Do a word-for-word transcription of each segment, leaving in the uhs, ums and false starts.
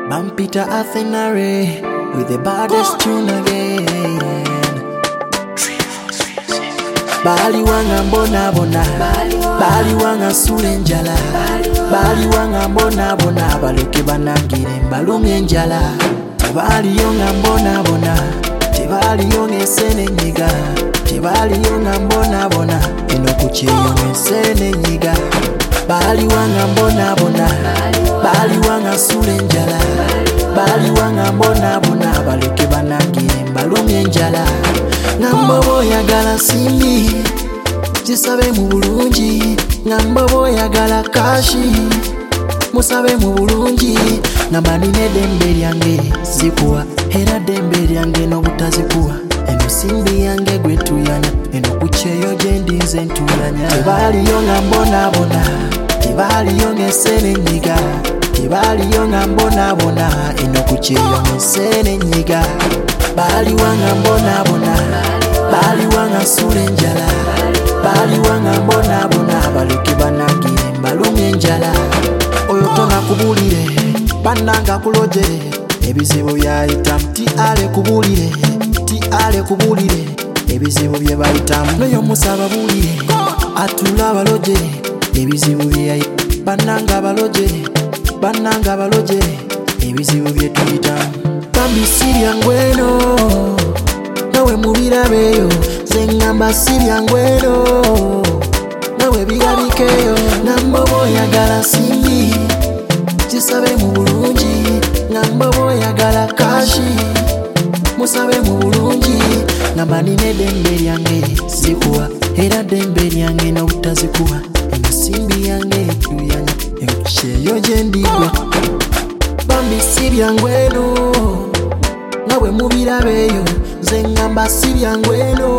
Bampita Athenare with the baddest tune again. Bali wanga mbona bona, bali wanga sule njala, bali wanga mbona bona, baleke banangire mbalumye njala. Tebali yonga mbona bona, tebali yonga sene nyiga, tebali yonga mbona bona, eno kuche yonga sene nyiga. Bali wanga mbona bona, bali wanga sule njala, bali wanga mbona bona, baleke banangire mbalumye njala. Ngamba boyagala simbi jisabe mu bulungi, ngamba boyagala kashi musabe mu bulungi. Ngamba nine dembe lyange zikuwa, era dembe lyange n'obutazikuwa. Eno simbi yange gwe tuyanya, eno kucheyo gye ndinze ntulanya. Tebaliyo nga mbona bona, tebaliyo ng'esene nyiga, tebaliyo nga mbona bona, eno kucheyo ng'esene nyiga. Bali wanga mbona bona, bali wanga sule njala, bali wanga mbona bona, baleke banangire mbalumye njala. Oyo tona kubulire, bananga kulojere, ebizibu byayitamu. Ti ale kubulire, ti ale kubulire, ebizibu bye bayitamu. Noyo musaba bulire, atula balojere, ebizibu byayitamu. Bananga balojere, bananga balojere, ebizibu bye tuyitamu. Bambi sirya ngweno, nawe mubirabeyo, zengamba sirya ngweno, nawe bigabikeyo. Ngamba boyagala simbi jisabe mu bulungi, ngamba boyagala kashi musabe mu bulungi. Ngamba nine dembe lyange zikuwa, era dembe lyange n'obutazikuwa. Eno simbi yange tuyanya, ekucheyo gye ndigwa. Bambi sirya ngweno, nawe mubirabeyo, zengamba sirya ngweno,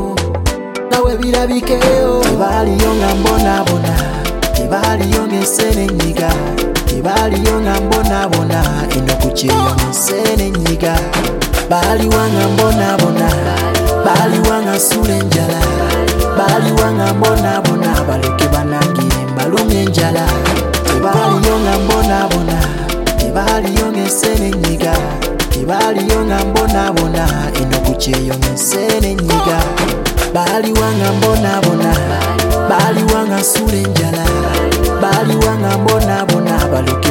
nawe birabikeyo. Tebaliyo nga mbona bona, tebaliyo ng'esene nyiga, tebaliyo nga mbona bona, eno kucheyo ng'esene nyiga. Bali wanga mbona bona, bali wanga sule njala, bali wanga mbona bona, baleke banangire mbalumye njala. Tebaliyo nga mbona bona, tebaliyo ng'esene nyiga, tebaliyo nga mbona bona, eno kucheyo ng'esene nyiga. Bali wanga mbona bona, bali wanga sule njala, bali wanga mbona bona, baleke